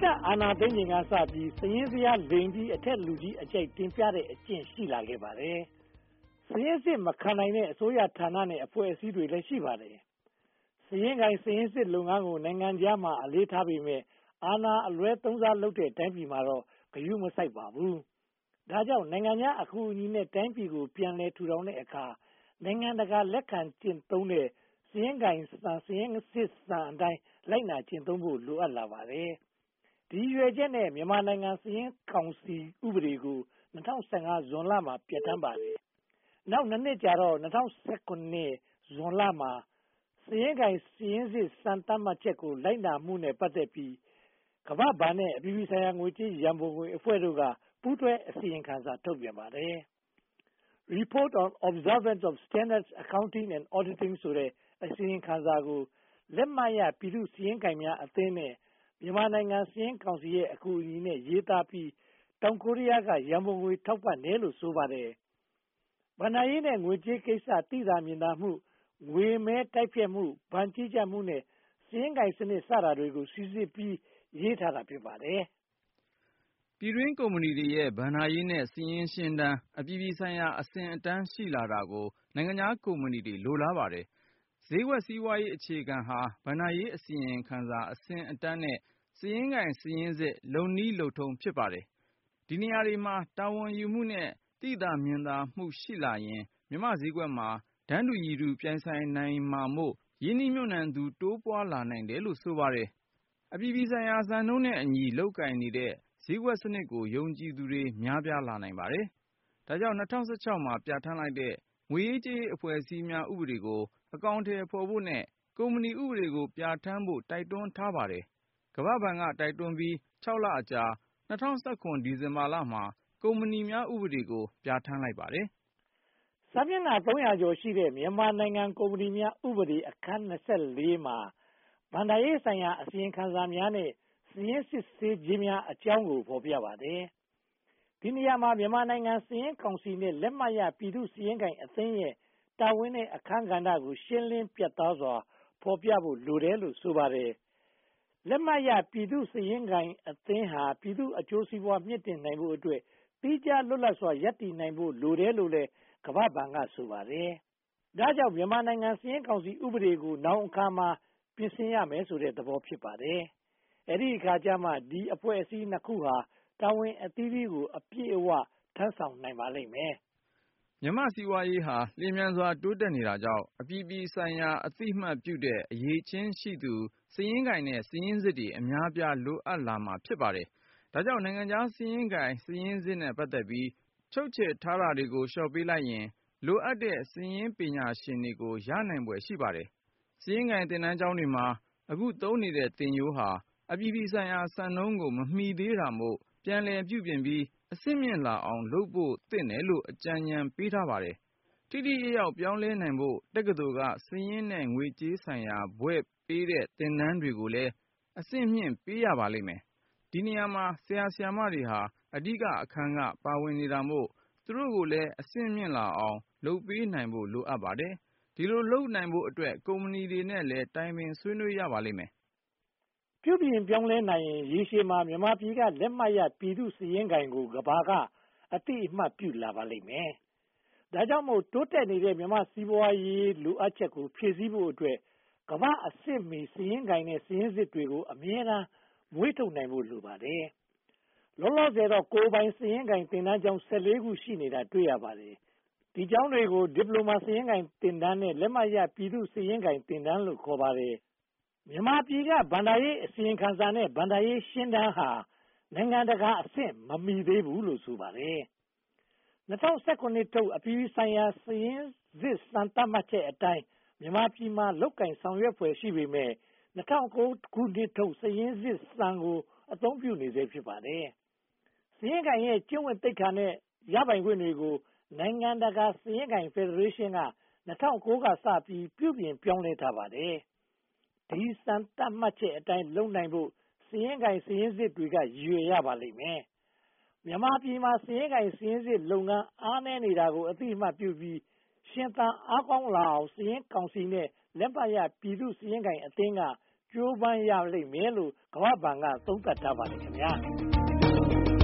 တပ်အာဏာသိမ်းချိန်ကစပြီးစာရင်းဇယားလိမ်ပြီးအထက်လူကြီးအကြိုက်တင်ပြတဲ့အကျင့်ရှိလာခဲ့ပါတယ်။စာရင်းစစ်မခံနိုင်တဲ့အစိုးရဌာနနဲ့အဖွဲ့အစည်းတွေလည်းရှိပါတယ်။စာရင်းကိုင်စာရင်းစစ်လုပ်ငန်းကိုနိုင်ငံခြားမှာအလေးထားပေမယ့်အာဏာအလွဲသုံးစားလုပ်တဲ့တိုင်းပြည်မှာတော့ဂရုမစိုက်ပါဘူး။ဒါကြောင့်နိုင်ငံခြားအကူအညီနဲ့တိုင်းပြည်ကိုပြန်လည်ထူထောင်တဲ့အခါနိုင်ငံတကာလက်ခံကျင့်သုံးတဲ့စာရင်းကိုင်စာရင်းစစ်စံအတိုင်းလိုက်နာကျင့်သုံးဖို့လိုအပ်လာပါတယ်။ဒီရွယ်ချက်နဲ့မြန်မာနိုင်ငံစာရင်းကောင်စီဥပဒေကို2015ဇွန်လမှာပြဋ္ဌာန်းပါတယ်။နောက်2 နှစ်ကြာတော့2019ဇွန်လမှာစာရင်းကိုင်စာရင်းစစ်စံသတ်မှတ်ချက်ကိုလိုက်နာမှုနဲ့ပတ်သက်ပြီးကမ္ဘာ့ဘဏ်နဲ့အပြည်ပြည်ဆိုင်ရာငွေကြေးရန်ပုံငွေအဖွဲ့တို့ကပူးတွဲအစီရင်ခံစာထုတ်ပြန်ပါတယ်။ Report on Observance of Standards Accounting and Auditing ဆိုတဲ့အစီရင်ခံစာကိုလက်မှတ်ရပြည်သူ့စာရင်းကိုင်များအသင်းနဲ့မြန်မာနိုင်ငံစာရင်းကောင်စီရဲ့အကူအညီနဲ့ရေးသားပြီးတောင်ကိုရီးယားကရန်ပုံငွေထောက်ပံ့တယ်လို့ဆိုပါတယ်။ဘဏ္ဍာရေးနဲ့ငွေကြေးကိစ္စသိသာမြင်သာမှုငွေမဲတိုက်ဖြတ်မှုဘဏ်ကြီးကြပ်မှုနဲ့စာရင်းကိုင်စနစ်စတာတွေကိုစီစစ်ပြီးရေးထားတာဖြစ်ပါတယ်။ပြည်တွင်းကုမ္ပဏီတွေရဲ့ဘဏ္ဍာရေးနဲ့စာရင်းရှင်းတမ်းအပြည်ပြည်ဆိုင်ရာအဆင့်အတန်းရှိလာတာကိုနိုင်ငံခြားကုမ္ပဏီတွေလိုလားပါတယ်။ဈေးကွက်စီးပွားရေးအခြေခံဟာဘဏ္ဍာရေးအစီရင်ခံစာအဆင့်အတန်းနဲ့စာရင်းကိုင်စာရင်းစစ်လုပ်နည်းလုပ်ထုံးဖြစ်ပါတယ်။ဒီနေရာတွေမှာတာဝန်ယူမှုနဲ့သိသာမြင်သာမှုရှိလာရင်မြန်မာဈေးကွက်မှာတန်းတူရည်တူပြိုင်ဆိုင်နိုင်မှာမို့ရင်းနှီးမြှုပ်နှံသူတိုးပွားလာနိုင်တယ်လို့ဆိုပါတယ်။အပြည်ပြည်ဆိုင်ရာစံနှုန်းနဲ့အညီလုပ်ကိုင်နေတဲ့ဈေးကွက်စနစ်ကိုယုံကြည်သူတွေများပြားလာနိုင်ပါတယ်။ဒါကြောင့်2016မှာပြဋ္ဌာန်းလိုက်တဲ့ငွေရေးကြေးရေးအဖွဲ့အစည်းများဥပဒေကိုအကောင်အထည်ဖော်ဖို့နဲ့ကုမ္ပဏီဥပဒေကိုပြဋ္ဌာန်းဖို့တိုက်တွန်းထားပါတယ်။ကမ္ဘာ့ဘဏ်ကတိုက်တွန်းပြီး6 လအကြာ2019ဒီဇင်ဘာလမှာကုမ္ပဏီများဥပဒေကိုပြဋ္ဌာန်းလိုက်ပါတယ်။စာမျက်နှာ300ကျော်ရှိတဲ့မြန်မာနိုင်ငံကုမ္ပဏီများဥပဒေအခန်း24မှာဘဏ္ဍာရေးဆိုင်ရာအစီရင်ခံစာများနဲ့စာရင်းစစ်ဆေးခြင်းများအကြောင်းကိုဖော်ပြပါတယ်။ဒီနေရာမှာမြန်မာနိုင်ငံစာရင်းကောင်စီနဲ့လက်မှတ်ရပြည်သူ့စာရင်းကိုင်အသင်းရဲ့တာဝန်နဲ့အခန်းကဏ္ဍကိုရှင်းလင်းပြတ်သားစွာဖော်ပြဖို့လိုတယ်လို့ဆိုပါတယ်။လက်မှတ်ရပြည်သူ့စာရင်းကိုင်အသင်းဟာပြည်သူ့အကျိုးစီးပွားမြင့်တင်နိုင်ဖို့အတွက်သီးခြားလွတ်လပ်စွာရပ်တည်နိုင်ဖို့လိုတယ်လို့လည်းကမ္ဘာ့ဘဏ်ကဆိုပါတယ်။ဒါကြောင့်မြန်မာနိုင်ငံစာရင်းကောင်စီဥပဒေကိုနောင်အခါမှာပြင်ဆင်ရမယ်ဆိုတဲ့သဘောဖြစ်ပါတယ်။အဲဒီအခါကျမှဒီအဖွဲ့အစည်း2ခုဟာတာဝန်အသီးသီးကိုအပြည့်အဝထမ်းဆောင်နိုင်ပါလိမ့်မယ်။မြန်မာစီးပွားရေးဟာလျင်မြန်စွာတိုးတက်နေတာကြောင့်အပြည်ပြည်ဆိုင်ရာအသိအမှတ်ပြုတဲ့အရေးချင်းရှိသူစာရင်းကိုင်နဲ့စာရင်းစစ်တွေအများပြားလိုအပ်လာမှာဖြစ်ပါတယ်။ဒါကြောင့်နိုင်ငံခြားစာရင်းကိုင်စာရင်းစစ်နဲ့ပတ်သက်ပြီးချုပ်ချယ်ထားတာတွေကိုလျှော့ပေးလိုက်ရင်လိုအပ်တဲ့စာရင်းပညာရှင်တွေကိုရနိုင်ဖွယ်ရှိပါတယ်။စာရင်းကိုင်သင်တန်းကျောင်းတွေမှာအခုသုံးနေတဲ့သင်ရိုးဟာအပြည်ပြည်ဆိုင်ရာစံနှုန်းကိုမမီသေးတာမို့ပြန်လည်ပြုပြင်ပြီးအဆင့်မြင့်လာအောင်လုပ်ဖို့သင့်တယ်လို့အကြံဉာဏ်ပေးထားပါတယ်။ထိထိရောက်ရောက်ပြောင်းလဲနိုင်ဖို့တက္ကသိုလ်ကစာရင်းနဲ့ငွေကြေးဆိုင်ရာဘွဲ့ပေးတဲ့သင်တန်းတွေကိုလည်းအဆင့်မြင့်ပေးရပါလိမ့်မယ်။ဒီနေရာမှာဆရာဆရာမတွေဟာအဓိကအခန်းကပါဝင်နေတာမို့သူတို့ကိုလည်းအဆင့်မြင့်လာအောင်လုပ်ပေးနိုင်ဖို့လိုအပ်ပါတယ်။ဒီလိုလုပ်နိုင်ဖို့အတွက်ကုမ္ပဏီတွေနဲ့လည်းတိုင်ပင်ဆွေးနွေးရပါလိမ့်မယ်။ပြုပြင်ပြောင်းလဲနိုင်ရင်ရေရှည်မှာမြန်မာပြည်ကလက်မှတ်ရပြည်သူ့စာရင်းကိုင်ကိုကမ္ဘာကအသိအမှတ်ပြုလာပါလိမ့်မယ်။ဒါကြောင့်မို့တိုးတက်နေတဲ့မြန်မာစီးပွားရေးလိုအပ်ချက်ကိုဖြည့်ဆည်းဖို့အတွက်ကမ္ဘာအဆင့်မီစာရင်းကိုင်နဲ့စာရင်းစစ်တွေကိုအမြဲတမ်းမွေးထုတ်နိုင်ဖို့လိုပါတယ်။လောလောဆယ်တော့ကိုယ်ပိုင်စာရင်းကိုင်သင်တန်းကျောင်း14ခုရှိနေတာတွေ့ရပါတယ်။ဒီကျောင်းတွေကိုဒီပလိုမာစာရင်းကိုင်သင်တန်းနဲ့လက်မှတ်ရပြည်သူ့စာရင်းကိုင်သင်တန်းလို့ခေါ်ပါတယ်။မြန်မာပြည်ကဘဏ္ဍာရေးအစီရင်ခံစာနဲ့ဘဏ္ဍာရေးရှင်းတမ်းဟာနိုင်ငံတကာအဆင့်မမီသေးဘူးလို့ဆိုပါတယ်။2019ထုတ်အပြည်ပြည်ဆိုင်ရာစာရင်းစစ်စံသတ်မှတ်ချက်အတိုင်းမြန်မာပြည်မှာလုတ်ကင်ဆောင်ရွက်ဖွယ်ရှိပေမယ့်2009ခုနှစ်ထုတ်စာရင်းစစ်စံကိုအသုံးပြုနေသေးဖြစ်ပါတယ်။စာရင်းကိုင်ရဲ့ကျင့်ဝတ်သိက္ခာနဲ့ရပိုင်ခွင့်တွေကိုနိုင်ငံတကာစာရင်းကိုင်ဖက်ဒရေးရှင်းက2009ကစပြီးပြုပြင်ပြောင်းလဲထားပါတယ်။ဒီစံသတ်မှတ်ချက်အတိုင်းလုပ်နိုင်ဖို့စာရင်းကိုင်စာရင်းစစ်တွေကရည်ရွယ်ရပါလိမ့်မယ်။မြန်မာပြည်မှာစာရင်းကိုင်စာရင်းစစ်လုပ်ငန်းအားနည်းနေတာကိုအသိအမှတ်ပြုပြီးရှင်သန်အားကောင်းလာအောင်စာရင်းကောင်စီနဲ့လက်မှတ်ရပြည်သူ့စာရင်းကိုင်အသင်းကကြိုးပမ်းရလိမ့်မယ်လို့ကမ္ဘာ့ဘဏ်ကသုံးသပ်ထားပါတယ်ခင်ဗျာ